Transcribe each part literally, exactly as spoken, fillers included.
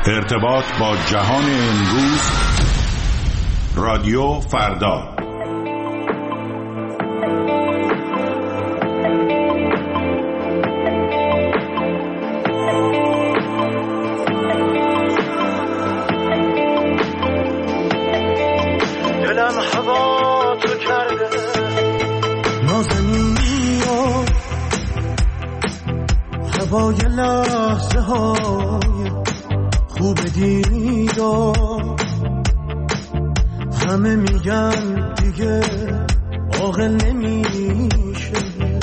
ارتباط با جهان امروز. رادیو فردا. دلم هوا تو کرده نازنینی و هوای لحظه های خوب دیدار. همه میگن دیگه عاقل نمیشه،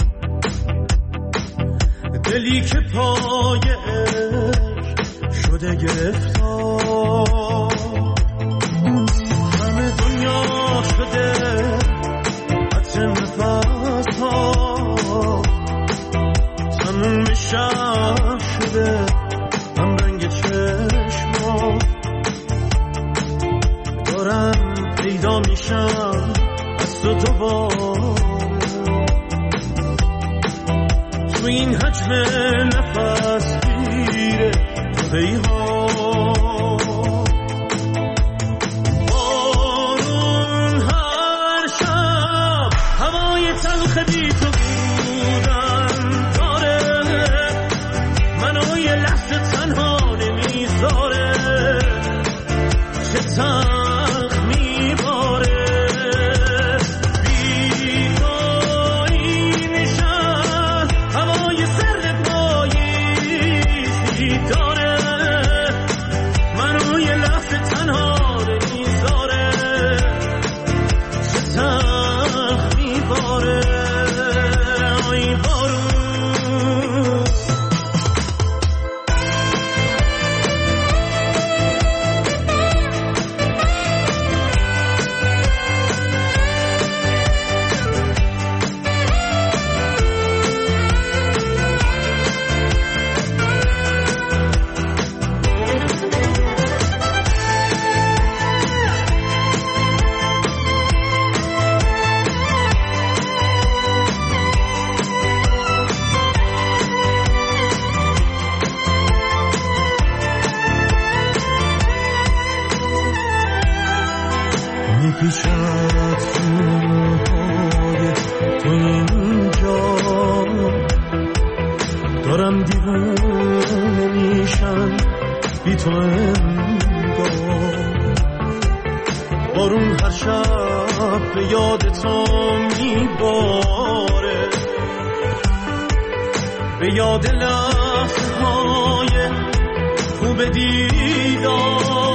دلی که پای عشق شده گرفتار. همه دنیا شده عطر نفس ها، تموم شب شده هم رنگ چشما. دارم پیدا میشم از تو دوباره تو این حجم نفس گیره تو پیهان. بارون هر شب هوای تلخ بی تو بودن داره، منو یه لحظه تنها نمیذاره. چه تلخ میباره بی تو این شهر، هوای سرد پاییزی داره، منو یه لحظه تنها نمیذاره. چه تلخ میباره ای بارون. میپیچد سوهای تو اینجا، دارم دیوونه میشم بی تو انگار. بارون هر شب به یاد تو میباره، به یاد لحظه های خوب دیدار.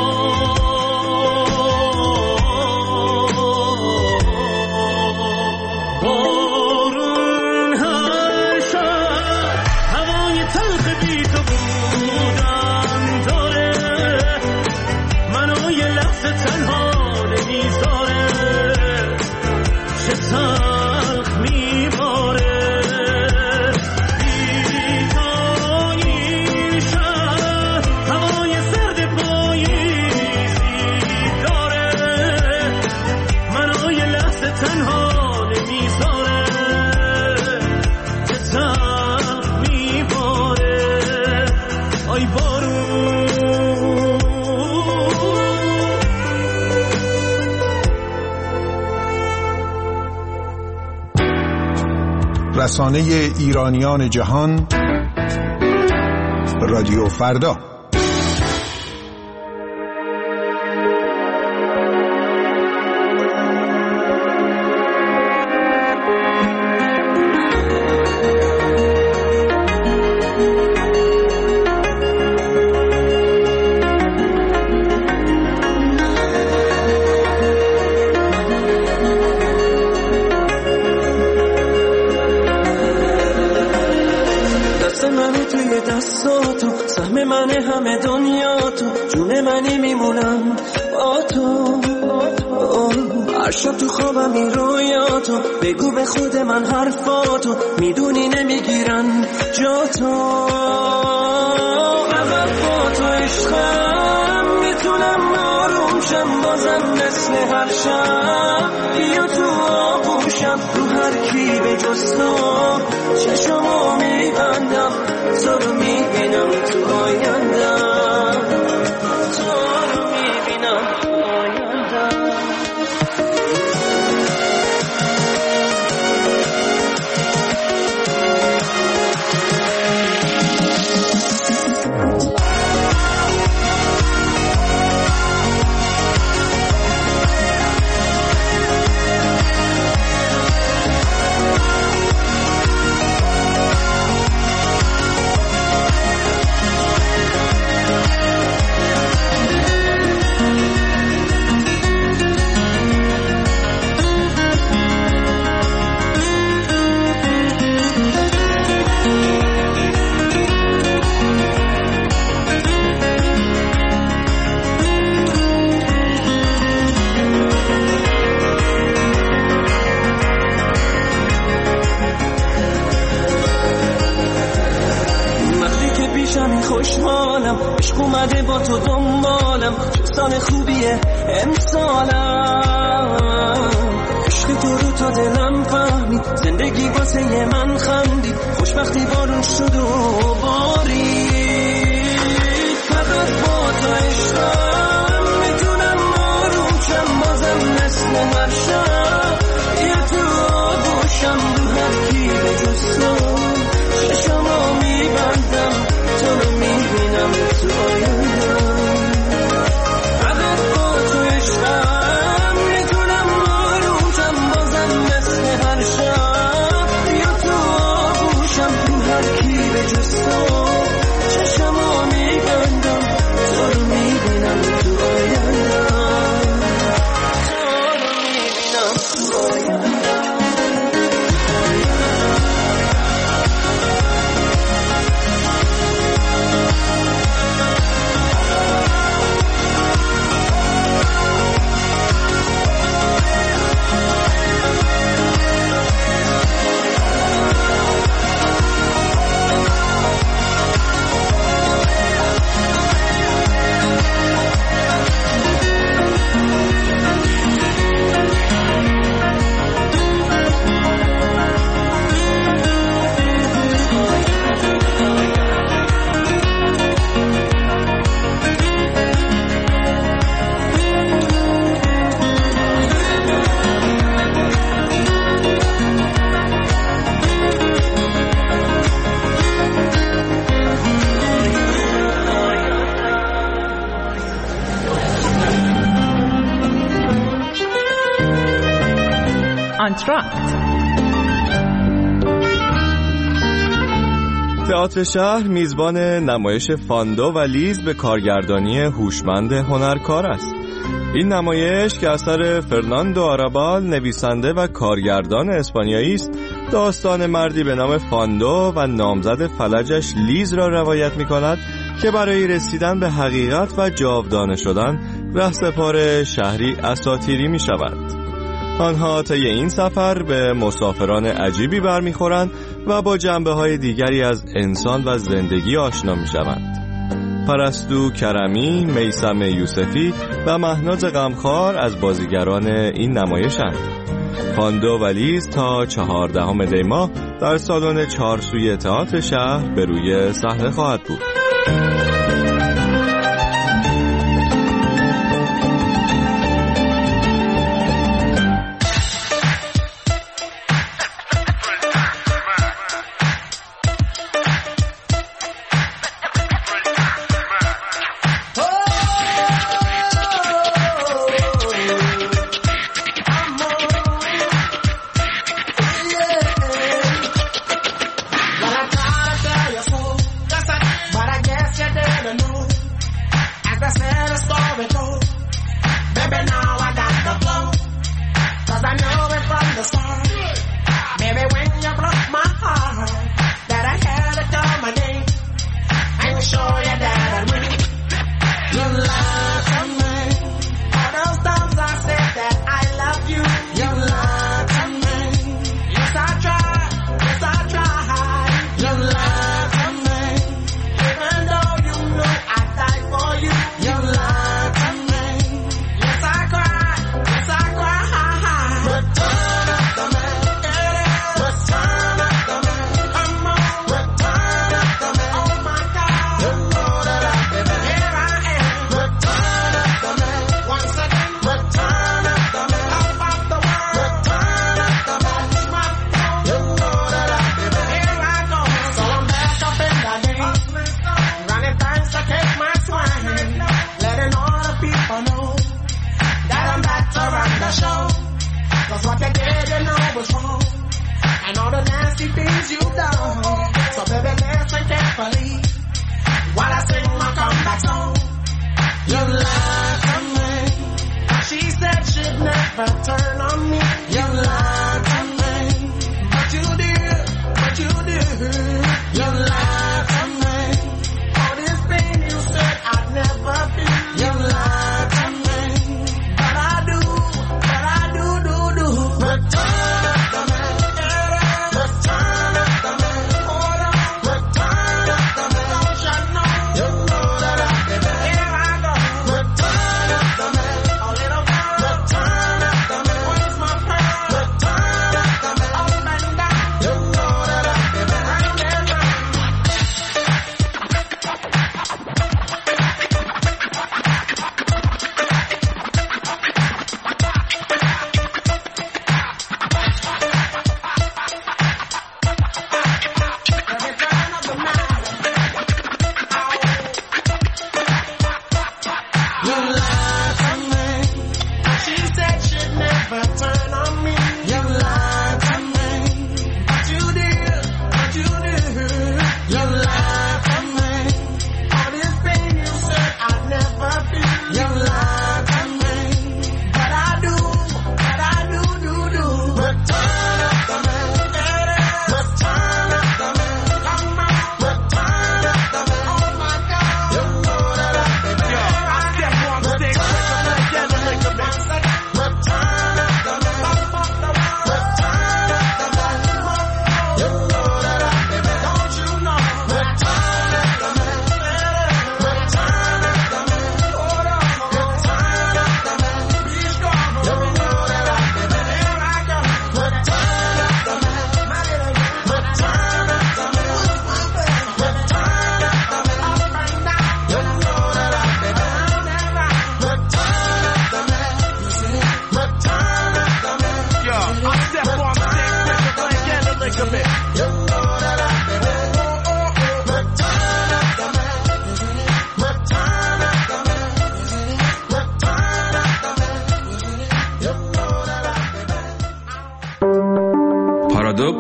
رسانه ایرانیان جهان، رادیو فردا. همه دنیا تو جون منی میمونم با تو. هر شب تو خوابم این رویاتو، بگو به خود من حرفاتو، میدونی نمیگیرن جا تو. فقط با تو عشقم میتونم آروم شم، بازم مثل هر شب بیا تو آغوشم. رو هر کی به جز تو چشمو میبندم، تو رو میبینم تو آیندم. حالم، عشق اومده با تو دنبالم، دوستان خوبیه امسالم. عشق تو رو تا دلم فهمید، زندگی واسه من خندید، خوشبختی بارون شد و بارید. فقط با تو عشقم میتونم آروم شم، بازم مثل هر شب یه تو آغوشم، رو هر کی به جز تو چشمو میبندم، تو رو میبینم تو آیندم. فقط با تو عشقم میتونم آروم شم، بازم مثل هر شب یه تو آغوشم، رو هر کی به جز تو چشمو میبندم، تو رو میبینم تو آیندم، تو رو میبینم تو آیندم. آنتراکت. تئاتر شهر میزبان نمایش فاندو و لیز به کارگردانی هوشمند هنرکار است. این نمایش که اثر فرناندو آرابال نویسنده و کارگردان اسپانیایی است، داستان مردی به نام فاندو و نامزد فلجش لیز را روایت می کند که برای رسیدن به حقیقت و جاودانه شدن رهسپار شهری اساطیری می شود. آنها طی این سفر به مسافران عجیبی برمیخورند و با جنبه‌های دیگری از انسان و زندگی آشنا می‌شوند. پرستو کرمی، میثم یوسفی و مهناز غمخوار از بازیگران این نمایش‌اند. فاندو و لیز تا چهاردهم دی ماه در سالن چهارسوی تئاتر شهر به روی صحنه خواهد بود.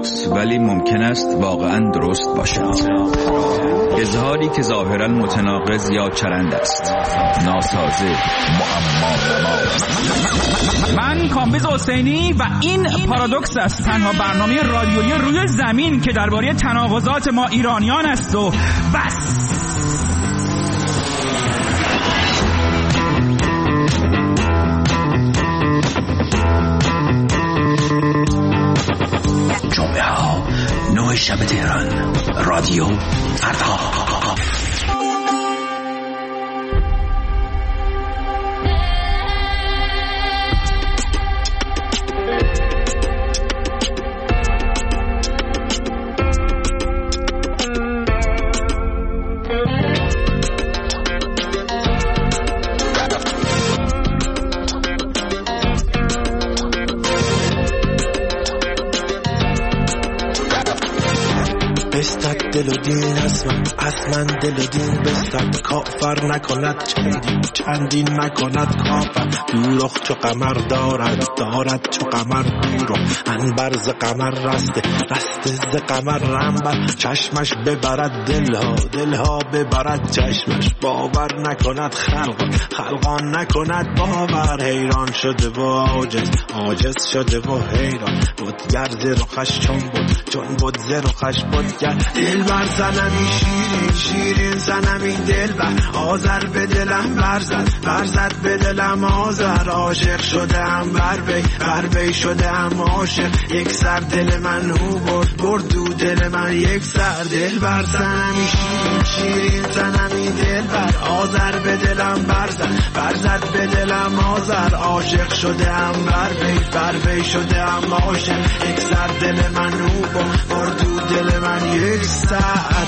پارادوکس، ولی ممکن است واقعا درست باشد. اظهاری که ظاهرا متناقض یا چرند است، ناسازه، معما. من کامبیز حسینی و این پارادوکس است، تنها برنامه رادیویی روی زمین که درباره تناقضات ما ایرانیان است و بس. جمعه ها نه شب تهران، رادیو فردا. دل و دین از من از من دل و دین بستد، کافر نکند چندین چندین نکند کافر. دوروخ چو قمر دارد دارد چو قمر دوروخ، انبر ز قمر رسته رسته ز قمر رنبر. چشمش ببرد دلها دلها ببرد چشمش، باور نکند خلقان خلقان نکند باور. حیران شده و عاجز عاجز شده و حیران، بودگر ز رخش چون بود چون بود ز رخش بودگر. دل بر زنمی شیرین شیرین زنمی دل بر، آذر به دلم برزد برزد به دلم آذر. عاشق شده هم بر بی بر بی شده هم عاشق، یک سر دل من او برد برد دو دل من یک سر. دل بر زنمی شیرین شیرین زنمی دل بر، آذر به دلم برزد برزد به دلم آذر. عاشق شده هم بر بی بر بی شده هم عاشق، یک سر دل من او برد برد دو دل من یک سر.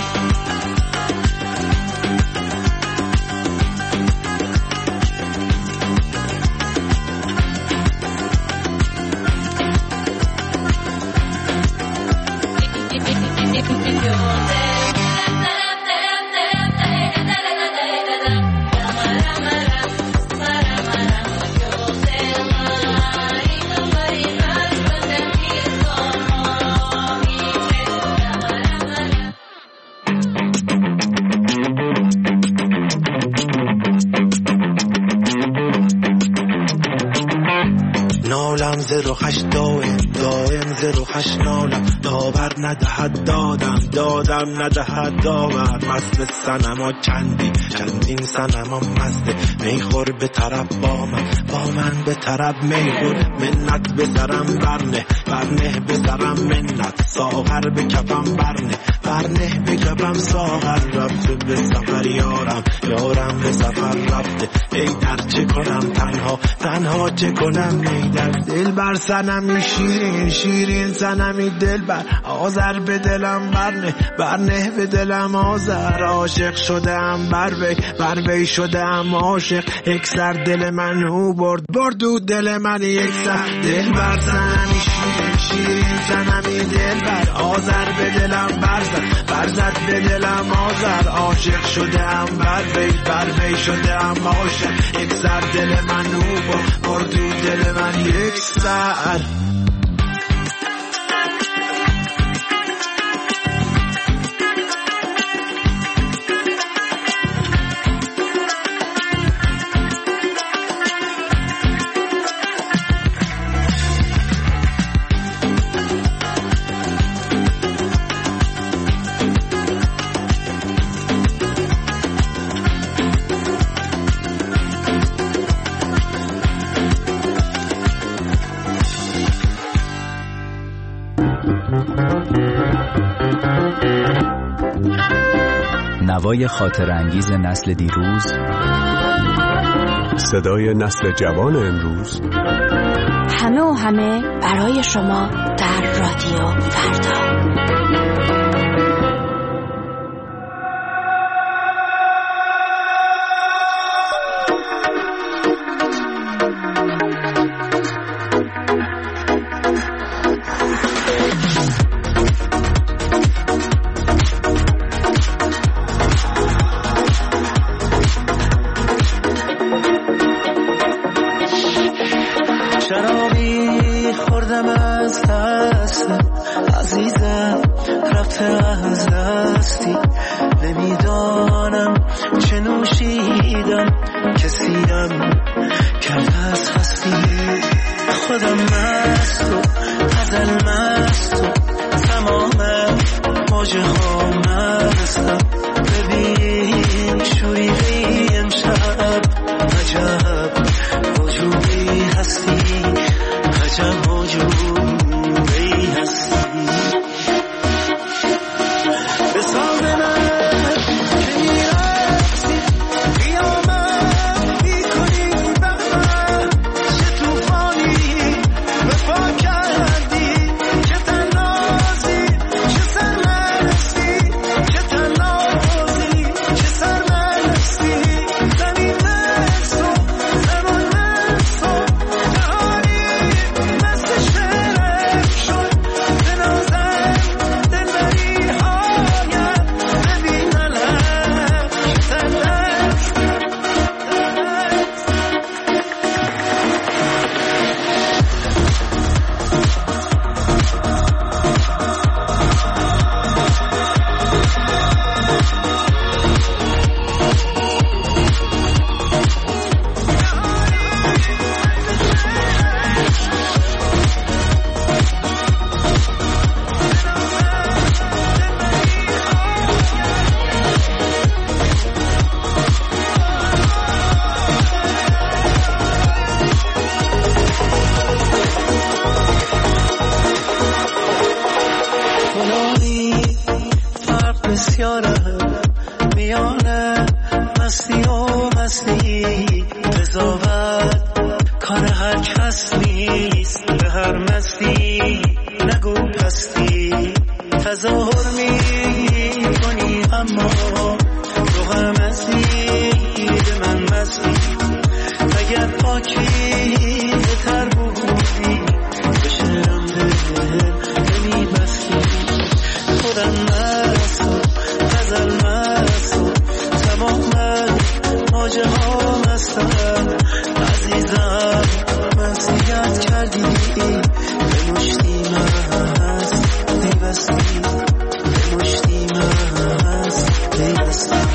نالم ز رخش دائم دائم ز رخش نالم، داور ندهد دادم دادم ندهد داور. مست صنما چندی چندین صنما مسته، میخور به طرب با من با من به طرب میخور. منت به سرم برنه برنه به سرم منت، ساغر به کفم برنه برنه به کفم ساغر. رفته به سفر یارم یارم به سفر رفته، ای در چه کنم تنها تنها چه کنم ای در. دل بر سنمی شیرین شیرین سنمی دل بر، آذر به دلم برنه برنه به دلم آذر. عاشق شده ام بر وی بر وی شده ام عاشق، یک سر دل من او برد برد دو دل من یک سر. دل بر سنمی شیرین شیرین سنمی دل بر، آذر به دلم برزد برزد به دلم آذر. عاشق شده ام بر وی بر وی شده ام عاشق، یک سر دل من او برد برد دو دل من یک سر. نوای خاطر انگیز نسل دیروز، صدای نسل جوان امروز، همه و همه برای شما در رادیو فردا. شرابی خوردم از دست عزیز دیدم کسیم کرده از هستی خودم مست و غزل مست و تمام موجه ها مستم ببین شوریدی امشب عجب وجودی هستی عجب وجودی هستی به سال من که میرسی قیامت میکنی بخمه چه توفانی وفا کردی چه تنازی چه سرمستی چه تنازی چه سرمستی زمین مست و زمان مست و جهانی مست شعرم شد بنازم دلبری هایم ببین علم تلست فلانی فرق بسیاره میان مستی و مستی قضاوت کار هر کس نیست به هر مستی نگو پستی تظاهر می کنی اما تو هم مستی به من مستی اگر پاکی بهتر بودی بشم دل نمی بستی خودم مست و غزل مست و تمام موجه ها مستم عزیزم مسیحت کردی به مشتی مست پیوستی به مشتی مست پیوستی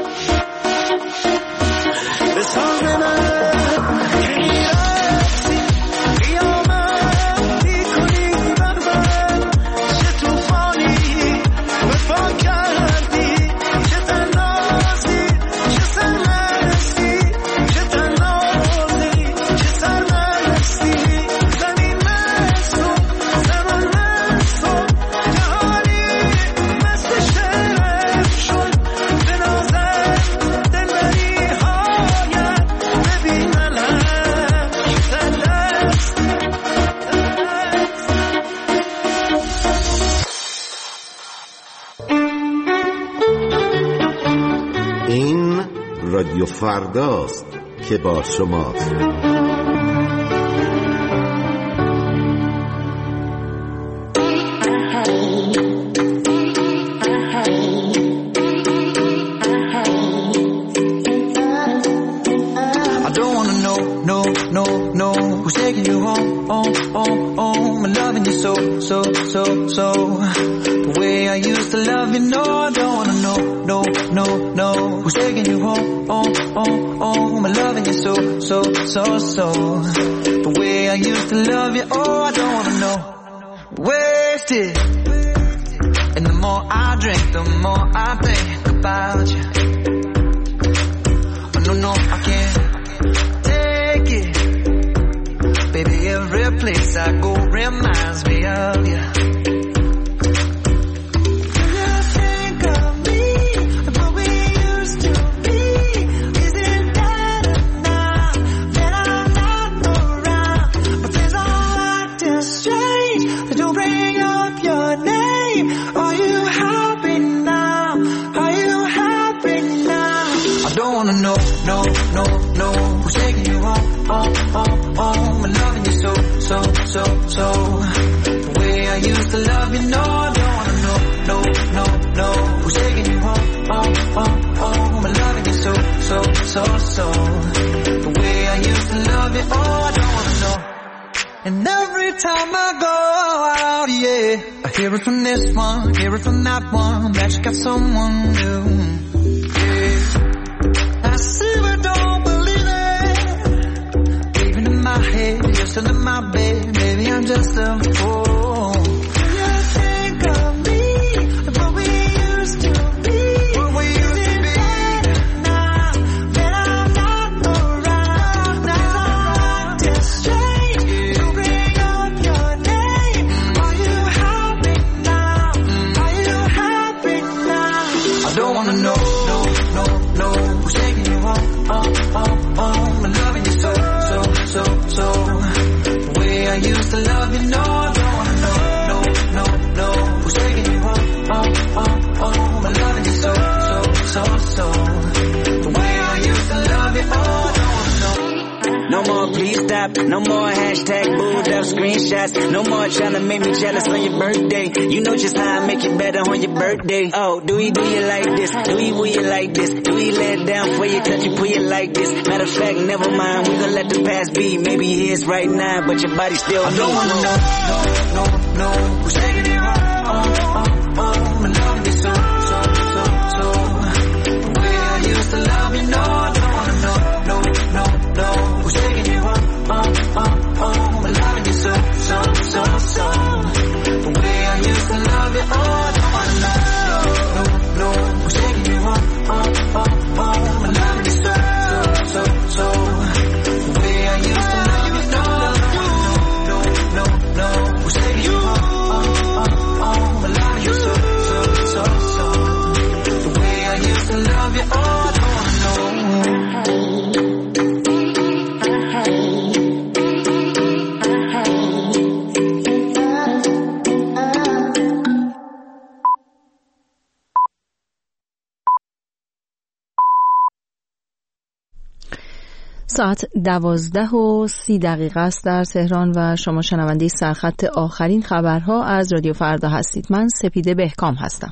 به سال من که میرسی قیامت میکنی بر من چه توفانی وفا کردی چه تنازی چه سرمستی چه تنازی چه سرمستی زمین مست و زمان مست و جهانی مست شعرم شد بنازم دلبری هایم ببین علم تلست این رادیو فرداست که با شماست. I don't wanna know, no, no, no who's taking you home, home, home, home and loving you so, so, so, so the way I used to love you. No, I don't wanna know, no, no, no who's taking you home, home, home, home and loving you so, so, so, so the way I used to love you. Oh, I don't wanna know. Wasted. And the more I drink, the more I think about you. Oh, no, no, I can't take it. Baby, every place I go reminds me of you. Do you think of me, what we used to be? Is it better now that I'm not around? But things are acting strange. They don't bring up your name. Are you happy now? Are you happy now? I don't wanna know, no, no, no who's taking you home, home, home, home and loving you so, so, so, so the way I used to love you. No, I don't wanna know, no, no, no who's taking you home, home, home, home and loving you so, so, so, so the way I used to love you. Oh, I don't wanna know. And every time I go out, yeah, I hear it from this one, hear it from that one, that you got someone new. Yeah, I see Still in my bed, maybe I'm just a fool. You think of me, what we used to be. What we used to be. Now that I'm not around, now it's strange to bring up your name. Are you happy now? Are you happy now? I don't wanna know, no, no, no, who's taking you home, home, home, home. I'm loving you so, so, so, so. The way I used to love you, no, I don't wanna know, no, no, no. Who's taking you home, home, home, home. I'm loving you so, so, so, so. The way I used to love you, oh, I don't wanna know. No more please stop, no more hashtag booed up screenshots. No more trying to make me jealous on your birthday. You know just how I make it better on your birthday. Oh, do we do you like this? Do we will you like this? Do we let it down for you, touch you, put you like this? Matter of fact, never mind, we gon' let the past be. Maybe here's right now, but your body still I don't wanna know, no, no, no. Who's taking you home, home, home, home. I'm loving you so, so, so, so. The way I used to love you, no, I don't wanna know, no, no, no. Who's taking you home, home, home, home. I'm loving you so, so, so, so. The way I used to love you, oh, I don't wanna know, no, no, no. Who's taking you home, home, home, home. I'm loving you so, so, so, so. The way I used to love you, no, no, no, no. Who's taking you home, home, home, home. I'm loving you so, so, so, so. The way I used to love you, oh, I don't wanna know. ساعت دوازده و سی دقیقه است در تهران و شما شنونده سرخط آخرین خبرها از رادیو فردا هستید. من سپیده بهکام هستم.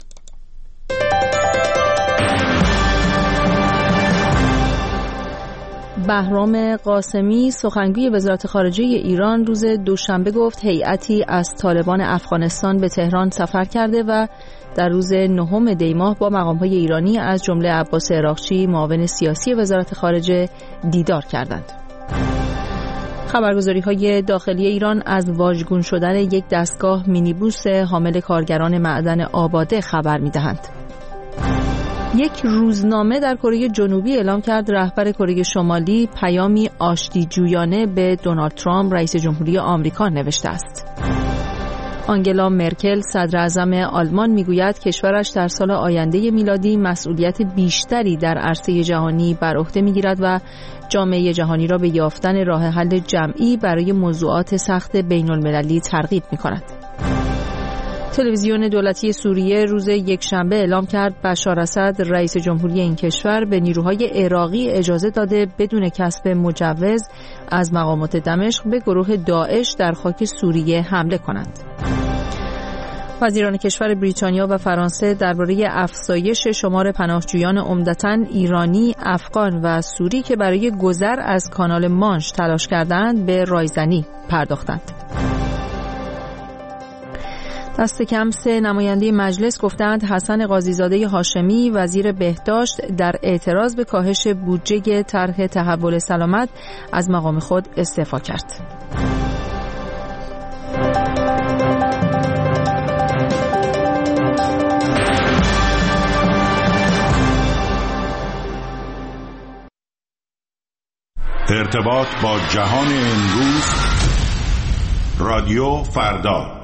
بهرام قاسمی سخنگوی وزارت خارجه ایران روز دوشنبه گفت هیئتی از طالبان افغانستان به تهران سفر کرده و در روز نهم دی ماه با مقام‌های ایرانی از جمله عباس عراقچی معاون سیاسی وزارت خارجه دیدار کردند. خبرگزاری‌های داخلی ایران از واژگون شدن یک دستگاه مینیبوس حامل کارگران معدن آباده خبر می‌دهند. یک روزنامه در کره جنوبی اعلام کرد رهبر کره شمالی پیامی آشتی جویانه به دونالد ترامپ رئیس جمهوری آمریکا نوشته است. آنگلا مرکل صدر اعظم آلمان میگوید کشورش در سال آینده میلادی مسئولیت بیشتری در عرصه جهانی بر عهده میگیرد و جامعه جهانی را به یافتن راه حل جمعی برای موضوعات سخت بین المللی ترغیب میکند. تلویزیون دولتی سوریه روز یکشنبه اعلام کرد بشار اسد رئیس جمهوری این کشور به نیروهای عراقی اجازه داده بدون کسب مجوز از مقامات دمشق به گروه داعش در خاک سوریه حمله کنند. وزیران کشور بریتانیا و فرانسه درباره افزایش شمار پناهجویان عمدتاً ایرانی، افغان و سوری که برای گذر از کانال مانش تلاش کردند به رایزنی پرداختند. دست کم سه نماینده مجلس گفتند حسن قاضیزاده هاشمی وزیر بهداشت در اعتراض به کاهش بودجه طرح تحول سلامت از مقام خود استعفا کرد. ارتباط با جهان امروز رادیو فردا.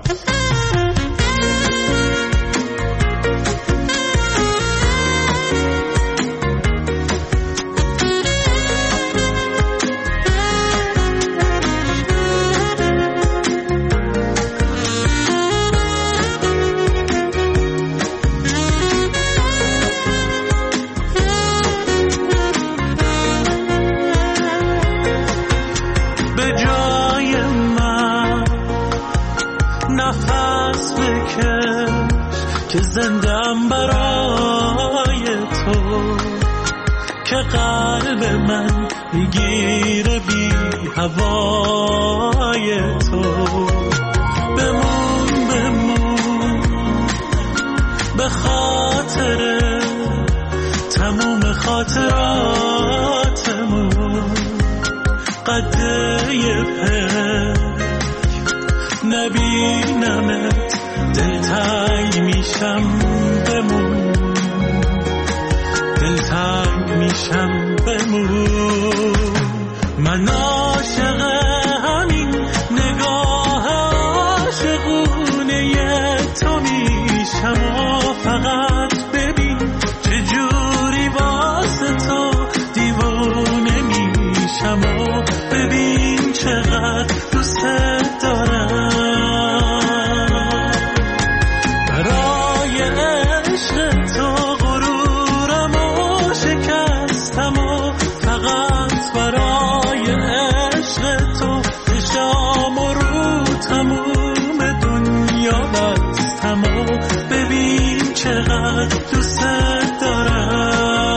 که زندم برای تو، که قلب من میگیره بی هوای تو. بمون بمون به خاطر تموم خاطراتمون، قده پر نبینمت دلتنگ میشم بمون، دلتنگ میشم بمون. من عاشق همین نگاه عاشقونه تو میشم و فقط ببین چجوری واسه تو دیوونه میشم و ببین چقدر دوست دارم. برای عشق تو غرورم و شکستم و فقط برای عشق تو چشام و رو تموم دنیا بستم و ببین چقدر دوست دارم.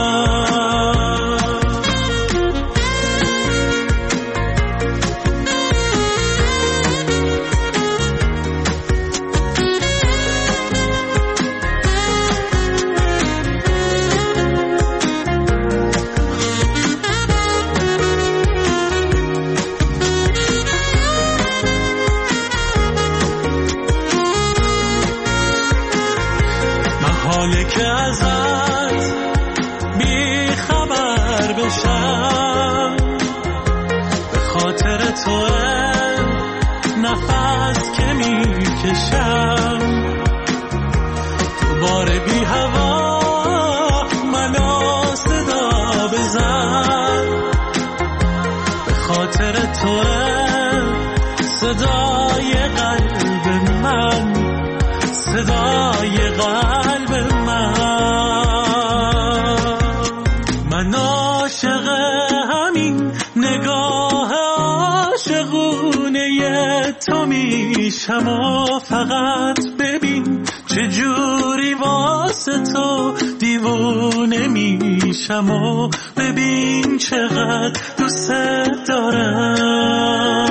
حاله که ازت بی خبر بشم، به خاطر تو نفس که میکشم. تو بار بی هوا منو صدا بزن، به خاطر تو صدای قلب من، صدای قلب من عاشق همین نگاه عاشقونه تو میشم و فقط ببین چجوری واسه تو دیوونه میشم و ببین چقدر دوست دارم.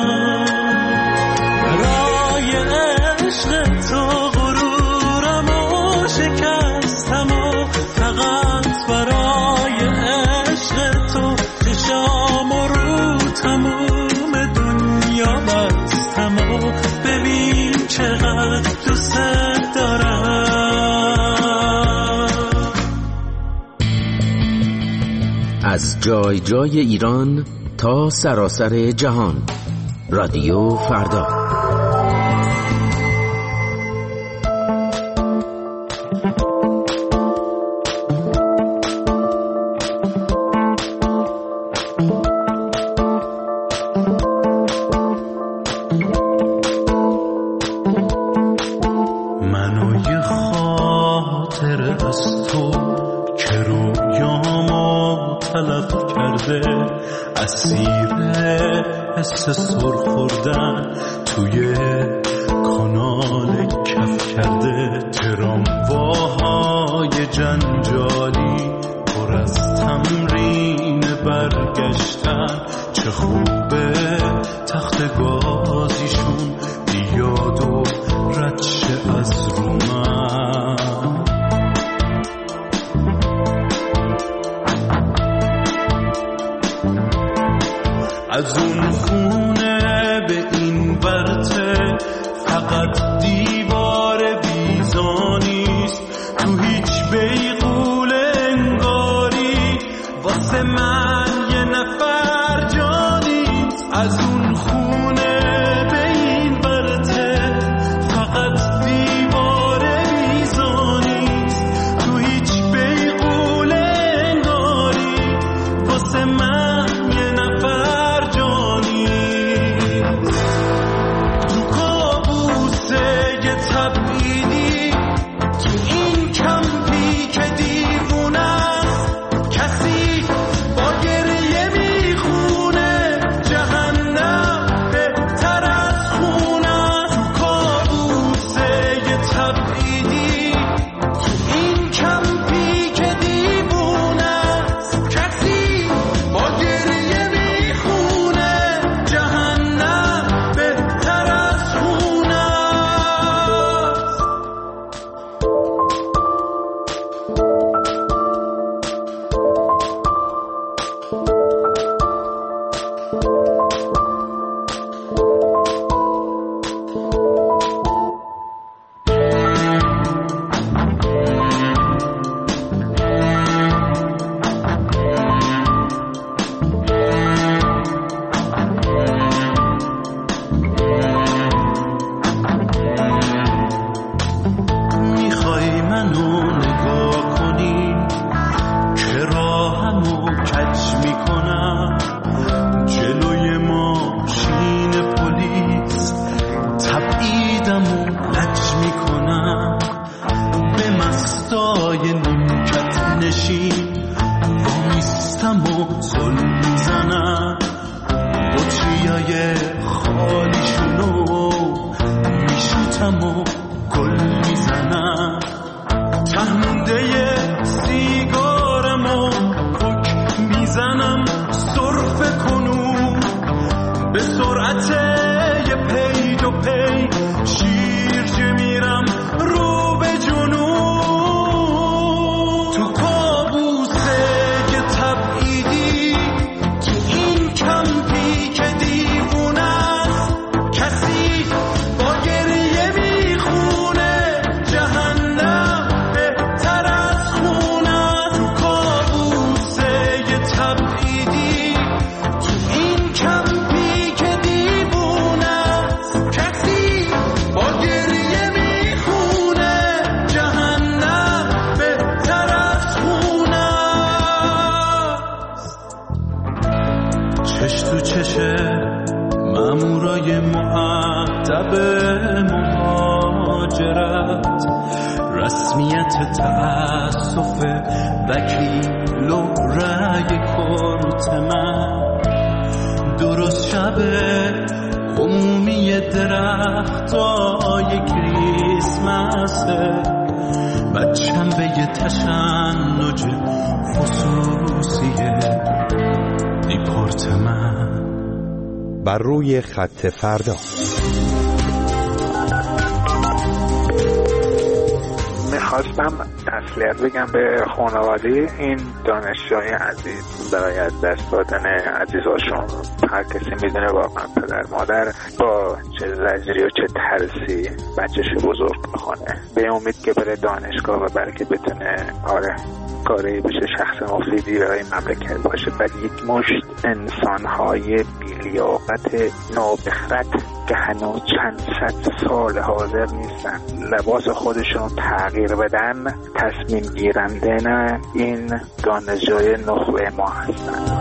برای عشق تو غرورم و شکستم و فقط برای عشق تو چشام و رو تموم دنیا بستم و ببین چقدر دوست دارم. از جای جای ایران تا سراسر جهان، رادیو فردا. سر خوردن توی کانال کف کرده، ترامواهای جنجالی پر از تمرین برگشتن. چه خوبه تخت گازیشون بیاد و رد شه از رو من. از اون خونه به این برته فقط دیوار بیزانیست، تو هیچ بیغول انگاری واسه من یه نفر جانیست. از اون خونه به این برته فقط دیوار بیزانیست، تو هیچ بیغول انگاری واسه من یه نفر. کسی با گریه میخونه جهنم زل میزنم بطریای خالیشونو میشوتم و گل میزنم تهمونده سیگارمو پک میزنم سرفه کنون به سرعت یه پی دو پی شیرجه میرم رو به جنون تو کابوسه یه تبعیدی تو این کمپی که دیوونه است کسی با گریه میخونه جهنم بهتر از خونه تو کابوسه یه تبعیدی تو این کمپی که دیوونه است کسی با گریه میخونه جهنم بهتر از خونه چش تو چشه مامورای معدب مهاجرت رسمیت تأسف وکیل و رأی کرت من درست شبه عمومی درختای کریسمسه بچم به یه تشنج خصوصیه دیپورت من بر روی خط فردا. میخواستم تسلیت بگم به خانواده این دانشجوی عزیز برای از دست دادن عزیزاشون. هر کسی میدونه واقعا پدر مادر با چه زجری و چه ترسی بچه‌ش بزرگ میکنه، به امید که بره دانشگاه و بلکه بتونه آره کاری بشه، شخص مفیدی برای مملکت باشه. ولی یک مشت انسان‌های بی‌لیاقت نابخرد که هنوز چند صد سال حاضر نیستن لباس خودشون تغییر بدن تصمیم گیرنده نه این دانشجوی نخبه ما هستن.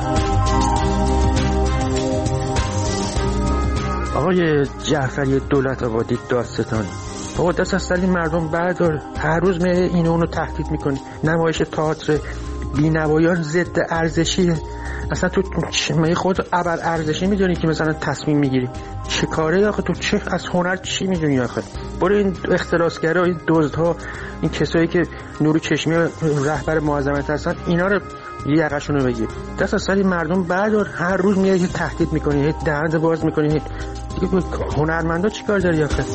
آقای جعفری دولت آبادی دادستانی، بابا دست از سلی مردم بردار. هر روز میره اینو اونو تهدید میکنی. نمایش تئاتر بی‌نوایان ضد ارزشیه. اصلا تو مگه خود ابر ارزشی میدونی که مثلا تصمیم میگیری؟ چه کاره آخه؟ تو چه از هنر چی میدونی آخه؟ برو این اختلاسگرا، این دزدها، این کسایی که نور چشمی رهبر معظمت هستن، اینا رو یقشون رو بگیر. دست از سری مردم بردار. هر روز میای یه تهدید میکنی، یه دهنت باز میکنی. دیگه هنرمندا چیکار داری آخه؟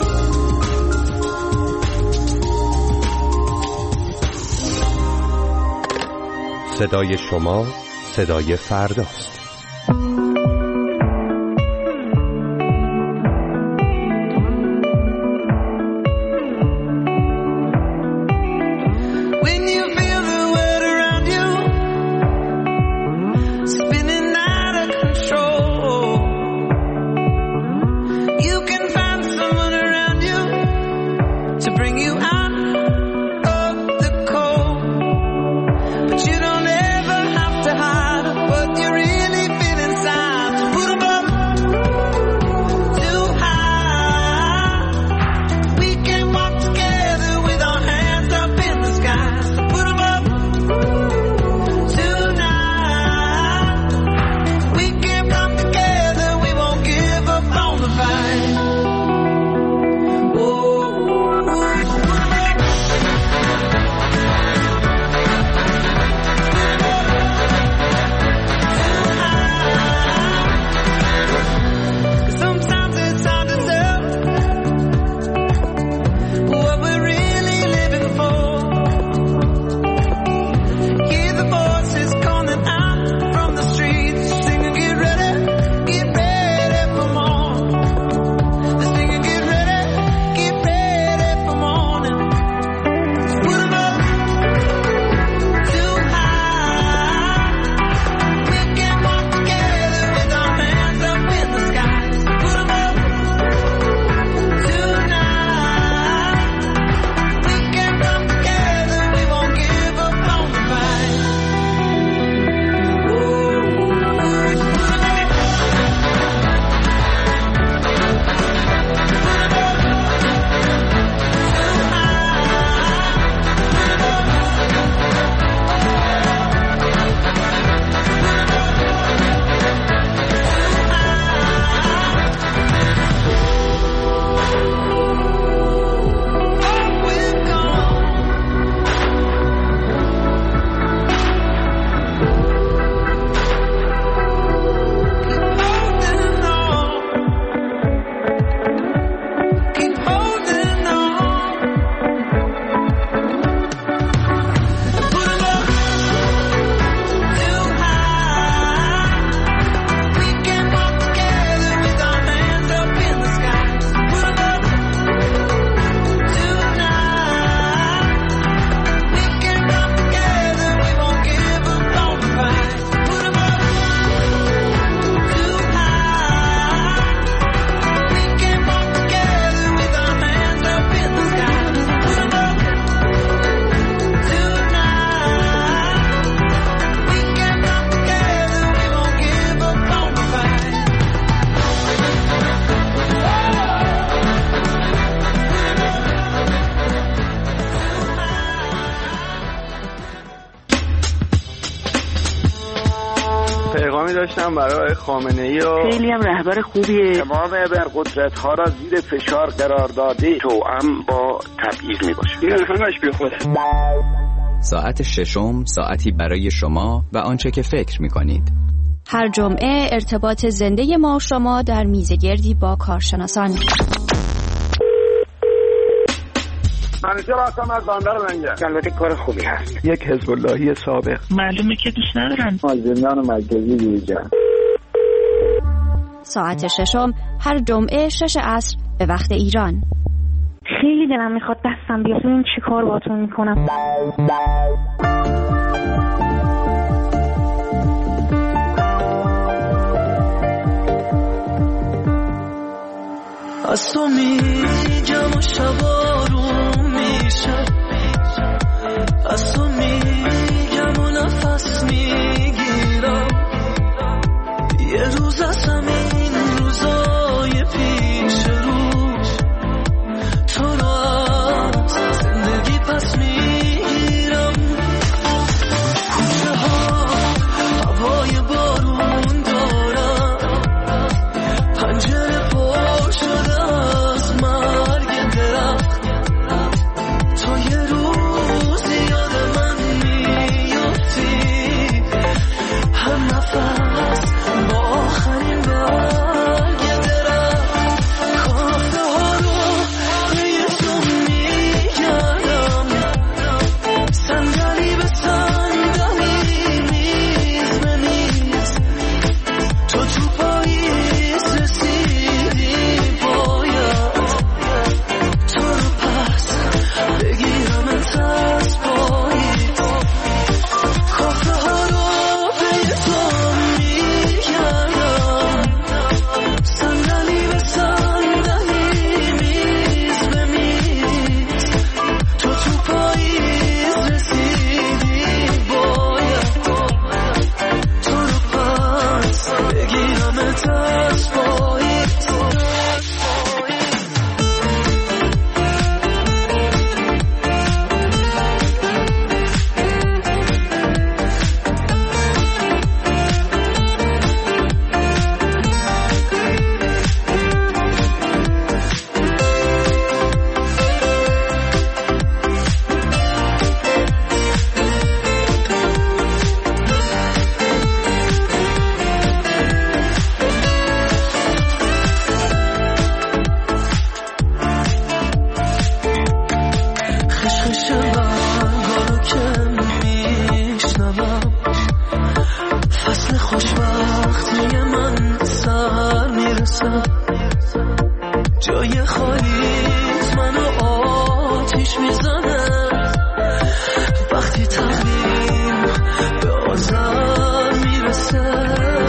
صدای شما صدای فرداست. You don't ever have to hide what you really پیغامی داشتم برای خامنه‌ای و خیلی هم رهبر خوبیه. تمام ابرقدرت‌ها را زیر فشار قرار داده توأم با تبعیض میباشه. این همش بی خوده. ساعت ششم ساعتی برای شما و آنچه که فکر می‌کنید. هر جمعه ارتباط زنده ما و شما در میزگردی با کارشناسان. منیجر هستم از بندر لنگر. البته کار خوبی هست. یک حزب اللهی سابق. معلومه که دوست ندارن. زندان مرکزی دیجان. ساعت ششم هر جمعه شش عصر به وقت ایران. خیلی دلم میخواد دستم بیاد ببینم چی کار باهاتون میکنم. از تو میگم و شبارون میشه، از تو میگم و نفس میگیرم. یه روز از همین روزای پیش رو تو رو از زندگی پس میگیرم. کوچه ها هوای بارون دارم، پنجره پر شده از مرگ درخت. تو یه روزی یاد من میفتی، هم نفس با آخرین برگ درخت. کافه ها رو به تو میگردم، صندلی به صندلی، میز به میز. تو تو پاییز رسیدی، باید تو رو پس بگیرم از پاییز. کافه ها رو به تو میگردم، صندلی به صندلی، میز به میز. تو تو پاییز رسیدی، باید تو رو پس بگیرم از پاییز. خشخش برگارو که میشنوم، فصل خوشبختی من سر میرسم. جای خالیت منو آتیش میزنه، وقتی تقدیم به آزار میرسه.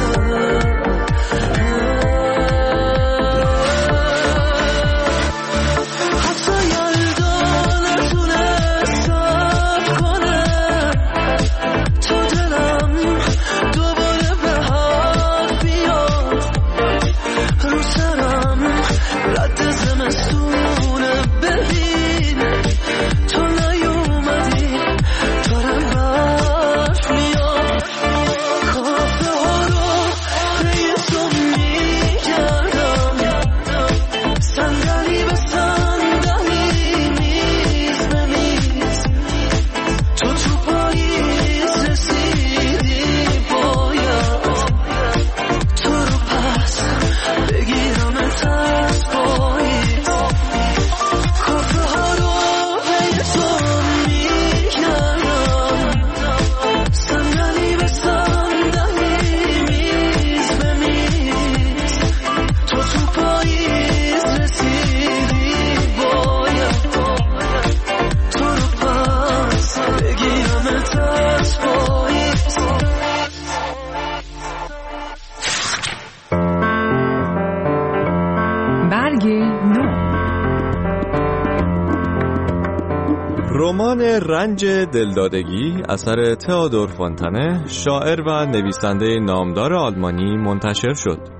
رمان رنج دلدادگی اثر تئودور فونتانه، شاعر و نویسنده نامدار آلمانی منتشر شد.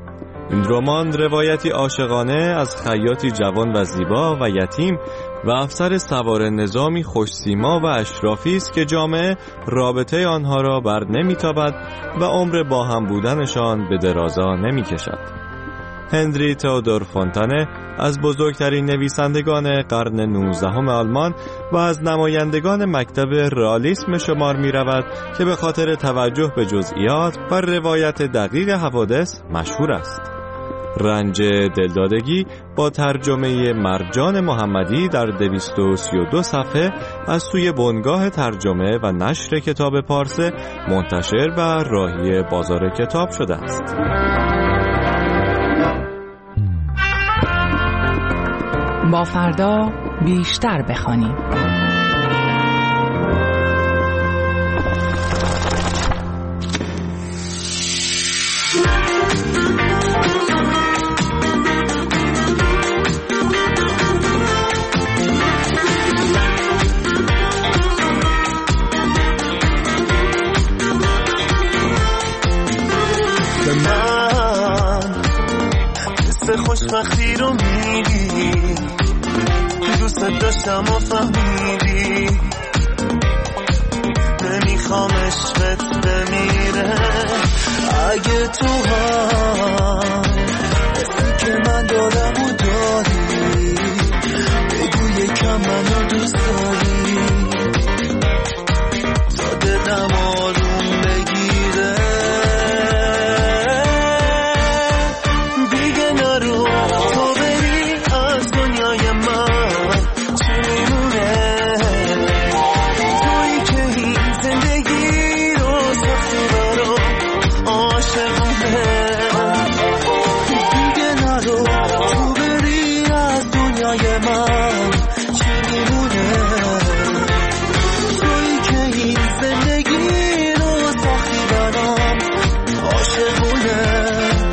این رمان روایتی عاشقانه از خیاطی جوان و زیبا و یتیم و افسر سوار نظامی خوش‌سیما و اشرافی است که جامعه رابطه آنها را بر نمی‌تابد و عمر با هم بودنشان به درازا نمی‌کشد. هنری تئودور فونتانه از بزرگترین نویسندگان قرن نوزدهم آلمان و از نمایندگان مکتب رئالیسم شمار می رود که به خاطر توجه به جزئیات و روایت دقیق حوادث مشهور است. رنج دلدادگی با ترجمه مرجان محمدی در دویست و سی و دو صفحه از سوی بنگاه ترجمه و نشر کتاب پارسه منتشر و راهی بازار کتاب شده است. با فردا بیشتر بخوانیم. به من حس خوشبختی رو میدی، دوست داشتم و فهمیدی، نمیخوام عشقت بمیره. اگه تو هم حسی که من دارم و داری، بگو یکم منو دوست داری تا دلم آروم بگیره. دیگه نرو تو بری از دنیای من، چی میمونه تویی که این زندگی رو سختی برام عاشقانه. دیگه نرو تو بری از دنیای من، چی میمونه تویی که این زندگی رو سختی برام عاشقانه.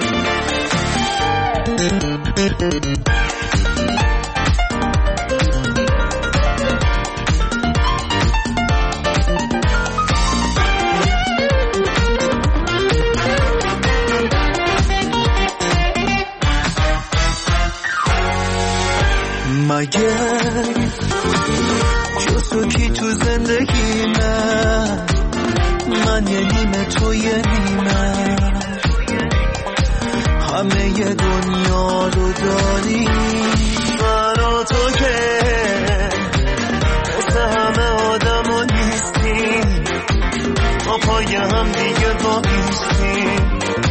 مگه جز تو کی تو زندگی من، من یه نیمه تو یه نیمه، همه ی دنیا رو داری برا تو که مثل همه آدم ها نیستیم، ما پای هم دیگه با ایستیم،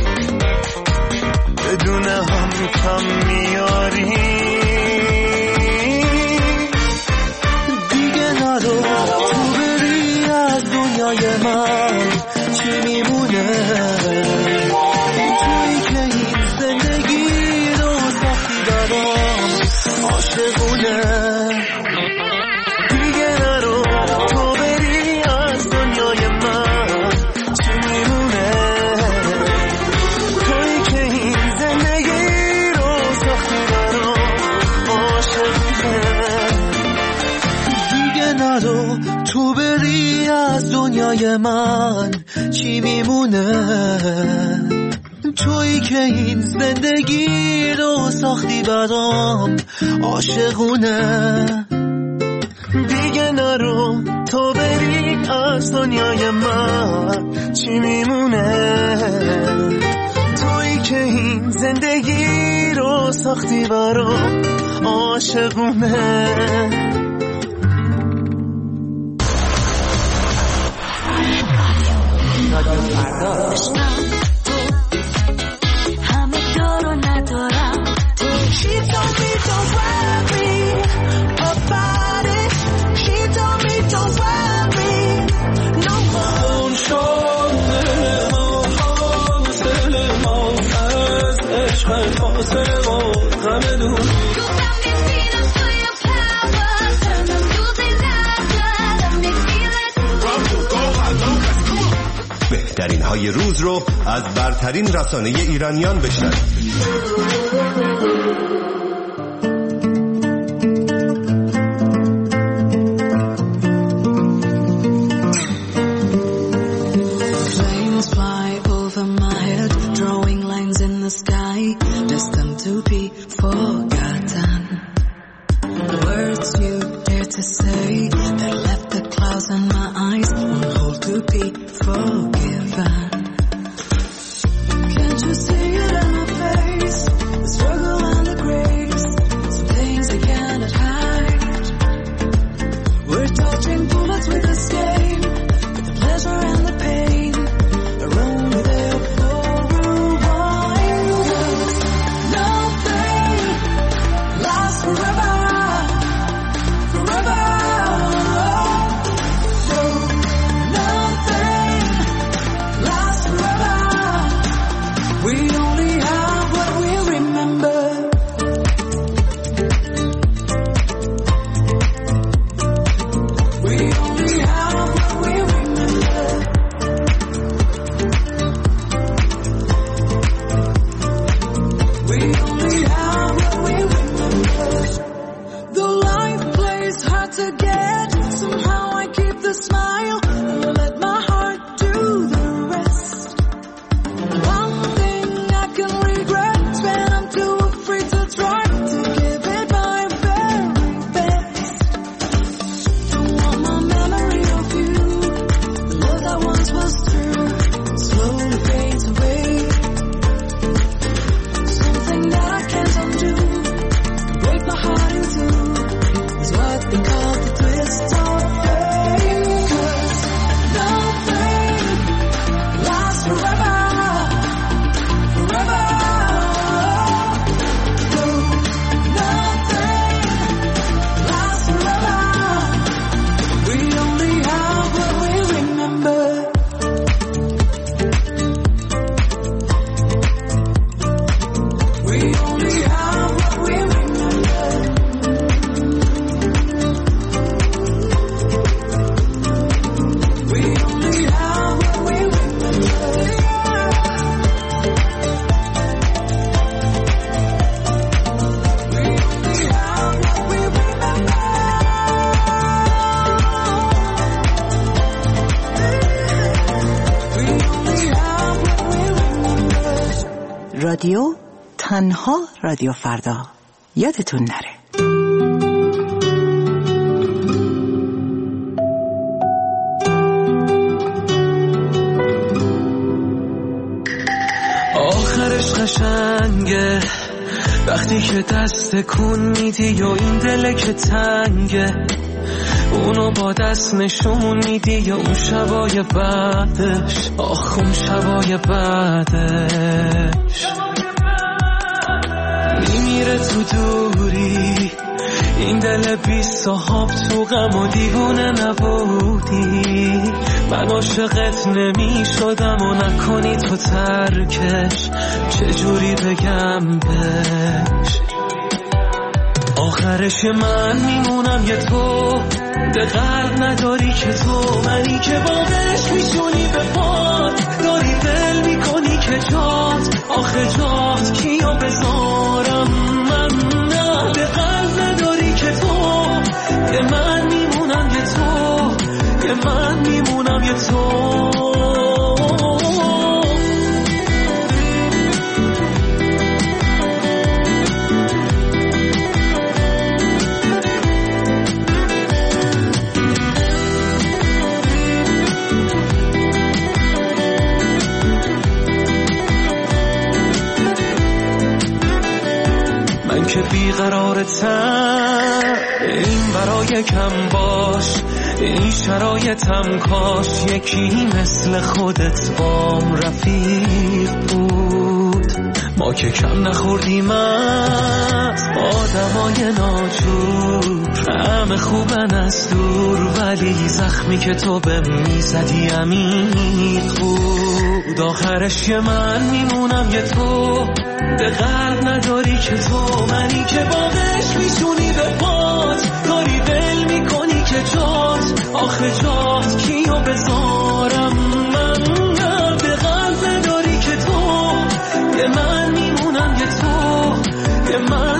بدون هم کم میاریم. تو بری از دنیای من، چی میمونه تویی که این زندگی رو سختی برام عاشقونه. دیگه نرو تو بری از دنیای من، چی میمونه تویی که این زندگی رو سختی برام عاشقونه. نرو تو بری از دنیای من، چی میمونه تویی که این زندگی رو ساختی برام عاشقونه. دیگه نرو تو بری از دنیای من، چی میمونه تویی که این زندگی رو ساختی برام عاشقونه. همه دارو ندارم تو. She told me don't worry about it. She told me don't worry no more. اون شد دل ما، حاصل ما از عشق فاصله ما غم دور. بهترین های روز رو از برترین رسانه ایرانیان بشنوید. Flames fly over my head. head, drawing lines in the sky, destined to be forgotten. Words you dare to say that left the clouds in my eyes, won't hold to be forgiven. Can't you see it in my face? The struggle and the grace, some things I cannot hide. We're dodging bullets with escape, but the pleasure and the pain are only there for a while. Nothing lasts forever, forever. No, nothing lasts forever. We only have what we remember. We only have what we remember. We only have what we remember. Though life plays hard to get, somehow I keep the smile and let my heart do the rest. One thing I can regret is when I'm too afraid to try to give it my very best. Don't want my memory of you, the love that once was true, slowly fades away. Something that I can't undo, break my heart in two, is what they call the twist of fate. 'Cause nothing lasts forever, forever. No, nothing lasts forever. We only have what we remember. We only have what we remember. We only have what we remember. We only have what we remember. We only have what we remember. رادیو تنها رادیو فردا، یادتون نره. آخرش قشنگه وقتی که دست کن میدی و این دل که تنگه، اونو با دست نشون میدی یا اون شبای بعدش، آخ اون شبای بعدش میمیره تو دوری. این دل بی صاحب تو غم و دیوونه نبودی، من عاشقت نمی شدم و نکنی تو ترکش، چجوری بگم بهش. آخرش من میمونم یه تو، به قلب نداری که تو، منی که باقش میشونی به پات، داری دل میکنی که جات، آخه جات کیو بذارم من، نه به قلب نداری که تو، یه من میمونم یه تو، یه من میمونم یه تو. من که بیقرارتم این برای کم باش، این شرایطم کاش یکی مثل خودت بام رفیق بود. ما که کم نخوردیم از آدمای ناجور، همه خوبن از دور، ولی زخمی که تو به میزدی عمیق بود. آخرش یه من میمونم یه تو، به قلب نداری که تو، منی که باقش میشونی به پات، داری دل میکنی که جات، آخه جات کیو بذارم من، نه به قلب نداری که تو، یه من میمونم یه تو، یه من